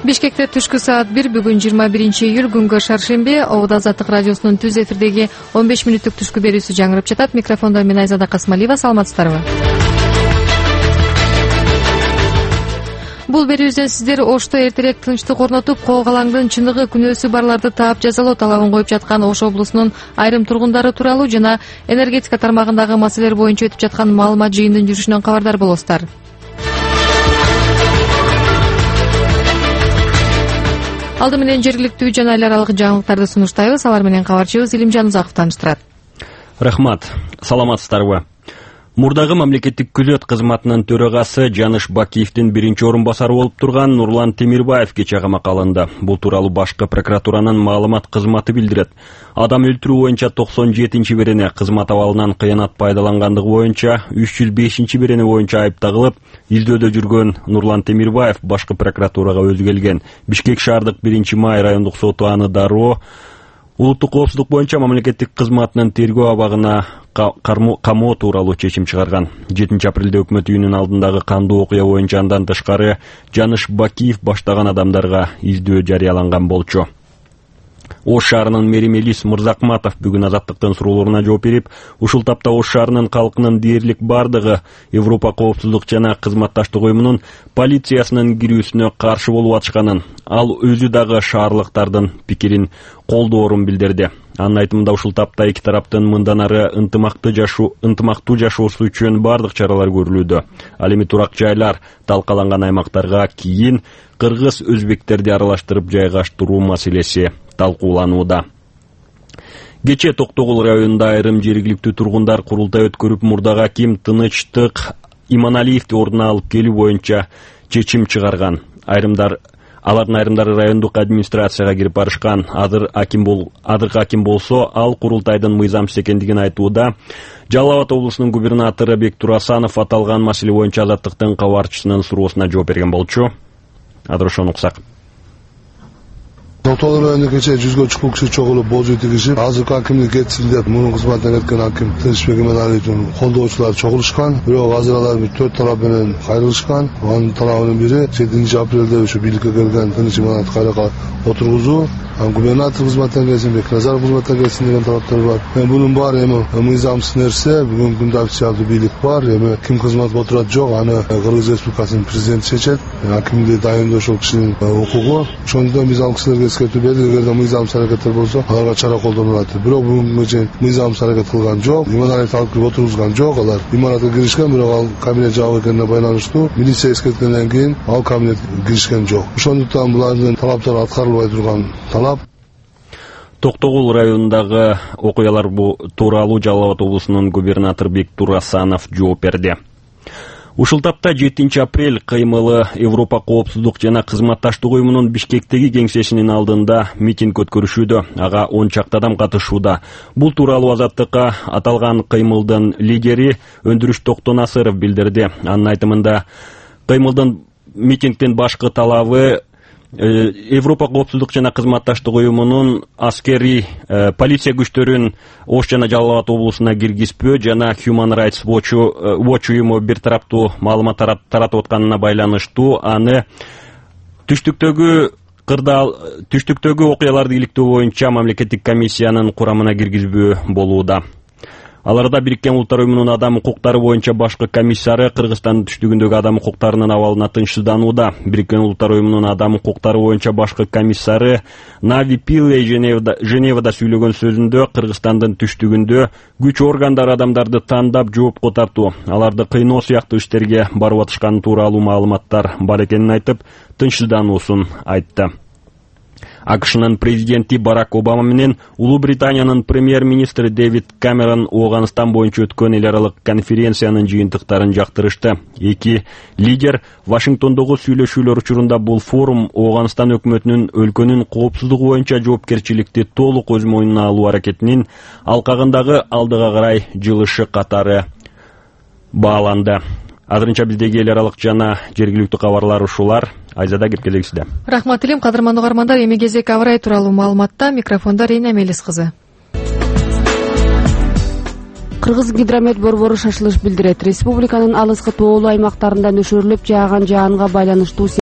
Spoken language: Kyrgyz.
Бишкекте түшкү саат 1 бүгүн 21-июль күнгө шаршемби Обуд Азаттык радиосунун түз эфирдеги 15 мүнөттүк түшкү берүүсү жаңырып жатат. Микрофондо мен Айзада Касмалиева. Саламатсыздарбы? Бул берүүбүздөн сиздер Ошто эртерээк тынчтык орнотуп, кол калаңдын чыныгы күнөөсү барларды таап жазалоо талабын коюп жаткан Ош облусунун айрым тургундары тууралуу жана энергетика тармагындагы маселелер боюнча өтүп жаткан маалымат жыйынынын жүрүшүнөн кабардар болосуздар. Алды менен жергиликтүү жана эл аралык жаңылыктарды сунуштайбыз. Алар менен кабарчыбыз Илимжан Узаков тааныштырат. Рахмат. Саламатсыздарбы? Мурдагы мамлекеттик күзөт кызматынын төрагасы Жаныш Бакиевдин биринчи орун басары болуп турган Нурлан Темирбаев кечээ камакка алынды. Бул тууралуу башкы прокуратуранын маалымат кызматы билдирет. Адам өлтүрүү боюнча 97-чи берене, кызмат абалынан кыянат пайдалангандыгы боюнча 305-чи берене боюнча айыпталып, издөөдө жүргөн Нурлан Темирбаев башкы прокуратурага өзү келген. Бишкек шаардык 1-май райондук соту аны дароо улуттук коопсуздук боюнча мамлекеттик кызматынын тергөө абагына камоо тууралуу чечим чыгарган. 7-апрелде өкмөт үйүнүн алдындагы кандуу окуя боюнча андан тышкары Жаныш Бакиев баштаган адамдарга издөө жарыяланган болчу. Ош шаарынын мэри Мелис Мырзакматов бүгүн Азаттыктын суроолоруна жооп берип, ушул тапта Ош шаарынын калкынын дээрлик бардыгы Европа коопсуздук жана кызматташтык уюмунун полициясынын кирүүсүнө каршы болуп атышканын, ал өзү дагы шаарлыктардын пикирин колдоорун билдирди. Анын айтымында ушул тапта эки тараптын мындан ары ынтымактуу жашоосу үчүн бардык чаралар көрүлүүдө. Ал эми турак жайлар, талкаланган аймактарга кийин кыргыз өзбектерди аралаштырып жайгаштыруу маселеси талкууланууда. Кечээ Токтогул районунда айрым жергиликтүү тургундар курултай өткөрүп, мурдагы аким Тынычтык Иманалиевди ордуна алып келүү боюнча чечим чыгарган. Алардын айрымдары райондук администрацияга кирип барышкан. Адыркы аким болсо, ал курултайдын мыйзамсыз экендигин айтууда. Жалал Абад облусунун губернатору Бектур Асанов аталган маселе боюнча Азаттыктын кабарчысынын суроосуна жооп берген болчу. Азыр ошону уксак. Токтогул районунда кечээ 100гө чукул киши чогулуп болжу тигишип, азыркы акимдик кетсин деп мунун кызматына кеткен аким Тынычбек Иманалиевдин колдоочулары чогулушкан. Бирок азыр алар 4 тарап менен кайрылышкан. Анын тарабынын бири 7-апрелде ушу бийликке келген Тыныч Иманалиевди кайра отургузуу, губернатор кызматына келсин, Бекназаров кызматына келсин деген тараптар бар. Бунун баары эми мыйзамсыз нерсе. Бүгүн күндө официалдуу бийлик бар. Эми ким кызматка отурат жок, аны Кыргыз Республикасынын президенти чечет. Акимди дайындоо ошол кишинин укугу. Ошондон биз ал кишилерге эскертүү бердик, эгерде мыйзамсыз аракеттер болсо, аларга чара колдонулат. Бирок бүгүнгү чейин мыйзамсыз аракет кылган жок. Иманалиевди алып кирип отургузган жок. Алар имаратка киришкен, бирок ал кабинет жабык экенине байланыштуу милиция эскерткенден кийин ал кабинетке киришкен жок. Ошондуктан булардын талаптары аткарылбай турган талап. Токтогул районундагы окуялар тууралуу Жалал Абад облусунун губернатору Бектур Асанов жооп берди. Ушул тапта 7-апрель кыймылы Европа коопсуздук жана кызматташтык уюмунун Бишкектеги кеңсесинин алдында митинг өткөрүшүүдө. Ага 10 чакты адам катышууда. Бул тууралуу Азаттыкка аталган кыймылдын лидери Өндүрүш Токтонасыров билдирди. Анын айтымында кыймылдын митингдин башкы талабы Европа коопсуздук жана кызматташтык уюмунун аскери полиция күчтөрүн Ош жана Жалал Абад облусуна киргизбөө жана Human Rights Watch уюму бир тараптуу маалымат таратып атканына байланыштуу аны түштүктөгү окуяларды иликтөө боюнча мамлекеттик комиссиянын курамына киргизбөө болууда. Аларда Бириккен Улуттар уюмунун адам укуктары боюнча башкы комиссары Кыргызстандын түштүгүндөгү адам укуктарынын абалына тынчсызданууда. Бириккен Улуттар уюмунун адам укуктары боюнча башкы комиссары Нави Пиллей Женевада сүйлөгөн сөзүндө Кыргызстандын түштүгүндө күч органдары адамдарды тандап жоопко тартуу, аларды кыйноо сыяктуу иштерге барып атышканы тууралуу маалыматтар бар экенин айтып, тынчсыздануусун айтты. АКШнын президенти Барак Обама менен Улуу Британиянын премьер-министри Дэвид Камерон Ооганстан боюнча өткөн эл аралык конференциянын жыйынтыктарын жактырышты. Эки лидер Вашингтондогу сүйлөшүүлөр учурунда бул форум Ооганстан өкмөтүнүн өлкөнүн коопсуздугу боюнча жоопкерчиликти толук өз мойнуна алуу аракетинин алкагындагы алдыга карай жылышы катары бааланды. Азырынча биздеги эл аралык жана жергиликтүү кабарлар ушулар. Айзада кепкелексизде. Рахмат Илим, кадырмандуу угармандар, эми кезек аварай тууралуу маалыматта. Микрофондо Рейна Мелис кызы. Кыргыз гидромет борбору шашылыш билдирет. Республиканын алыскы тоолуу аймактарында нөшөрлөп жааган жаанга байланыштуу